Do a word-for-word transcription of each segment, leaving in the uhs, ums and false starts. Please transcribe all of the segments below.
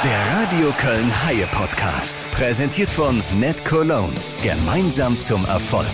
Der Radio Köln Haie Podcast, präsentiert von NetCologne. Gemeinsam zum Erfolg.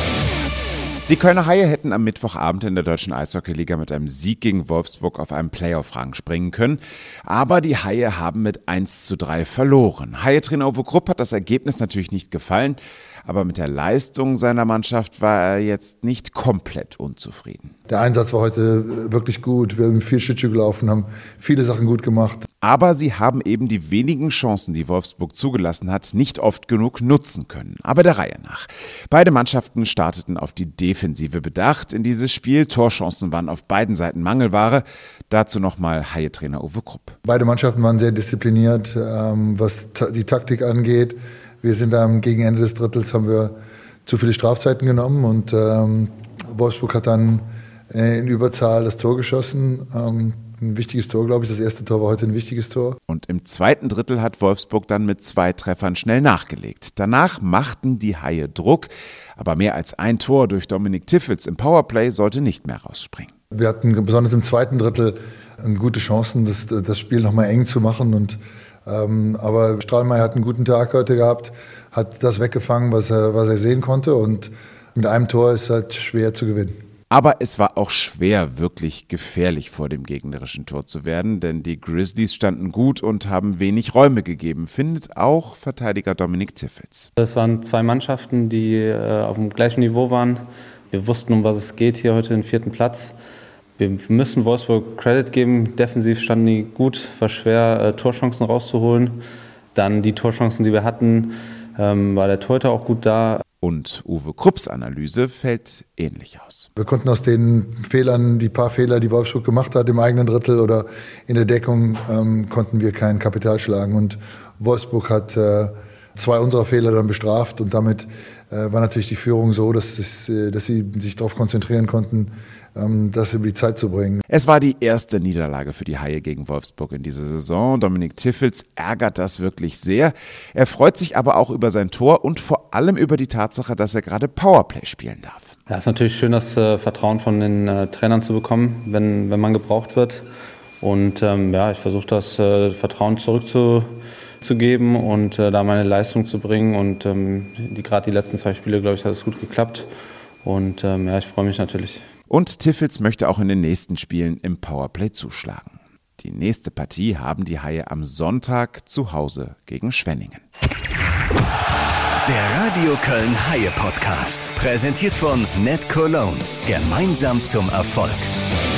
Die Kölner Haie hätten am Mittwochabend in der Deutschen Eishockeyliga mit einem Sieg gegen Wolfsburg auf einen Playoff-Rang springen können. Aber die Haie haben mit eins zu drei verloren. Haie-Trainer Uwe Krupp hat das Ergebnis natürlich nicht gefallen, aber mit der Leistung seiner Mannschaft war er jetzt nicht komplett unzufrieden. Der Einsatz war heute wirklich gut. Wir haben viel Schlittschuh gelaufen, haben viele Sachen gut gemacht. Aber sie haben eben die wenigen Chancen, die Wolfsburg zugelassen hat, nicht oft genug nutzen können. Aber der Reihe nach. Beide Mannschaften starteten auf die Defensive bedacht in dieses Spiel. Torchancen waren auf beiden Seiten Mangelware. Dazu nochmal Haie-Trainer Uwe Krupp. Beide Mannschaften waren sehr diszipliniert, was die Taktik angeht. Wir sind am gegen Ende des Drittels haben wir zu viele Strafzeiten genommen und ähm, Wolfsburg hat dann äh, in Überzahl das Tor geschossen. Ähm, ein wichtiges Tor, glaube ich. Das erste Tor war heute ein wichtiges Tor. Und im zweiten Drittel hat Wolfsburg dann mit zwei Treffern schnell nachgelegt. Danach machten die Haie Druck, aber mehr als ein Tor durch Dominik Tiffels im Powerplay sollte nicht mehr rausspringen. Wir hatten besonders im zweiten Drittel gute Chancen, das, das Spiel nochmal eng zu machen und Ähm, aber Strahlmeier hat einen guten Tag heute gehabt, hat das weggefangen, was er, was er sehen konnte und mit einem Tor ist halt schwer zu gewinnen. Aber es war auch schwer, wirklich gefährlich vor dem gegnerischen Tor zu werden, denn die Grizzlies standen gut und haben wenig Räume gegeben, findet auch Verteidiger Dominik Tiffels. Es waren zwei Mannschaften, die äh, auf dem gleichen Niveau waren. Wir wussten, um was es geht hier heute im vierten Platz. Wir müssen Wolfsburg Credit geben. Defensiv standen die gut, war schwer, äh, Torchancen rauszuholen. Dann die Torchancen, die wir hatten, ähm, war der Torhüter auch gut da. Und Uwe Krupps Analyse fällt ähnlich aus. Wir konnten aus den Fehlern, die paar Fehler, die Wolfsburg gemacht hat im eigenen Drittel oder in der Deckung, ähm, konnten wir kein Kapital schlagen. Und Wolfsburg hat äh, zwei unserer Fehler dann bestraft und damit äh, war natürlich die Führung so, dass, es, äh, dass sie sich darauf konzentrieren konnten, das über die Zeit zu bringen. Es war die erste Niederlage für die Haie gegen Wolfsburg in dieser Saison. Dominik Tiffels ärgert das wirklich sehr. Er freut sich aber auch über sein Tor und vor allem über die Tatsache, dass er gerade Powerplay spielen darf. Ja, es ist natürlich schön, das äh, Vertrauen von den äh, Trainern zu bekommen, wenn, wenn man gebraucht wird. Und ähm, ja, ich versuche das äh, Vertrauen zurückzugeben und äh, da meine Leistung zu bringen. Und ähm, die, gerade die letzten zwei Spiele, glaube ich, hat es gut geklappt. Und ähm, ja, ich freue mich natürlich. Und Tiffels möchte auch in den nächsten Spielen im Powerplay zuschlagen. Die nächste Partie haben die Haie am Sonntag zu Hause gegen Schwenningen. Der Radio Köln Haie Podcast, präsentiert von NetCologne. Gemeinsam zum Erfolg.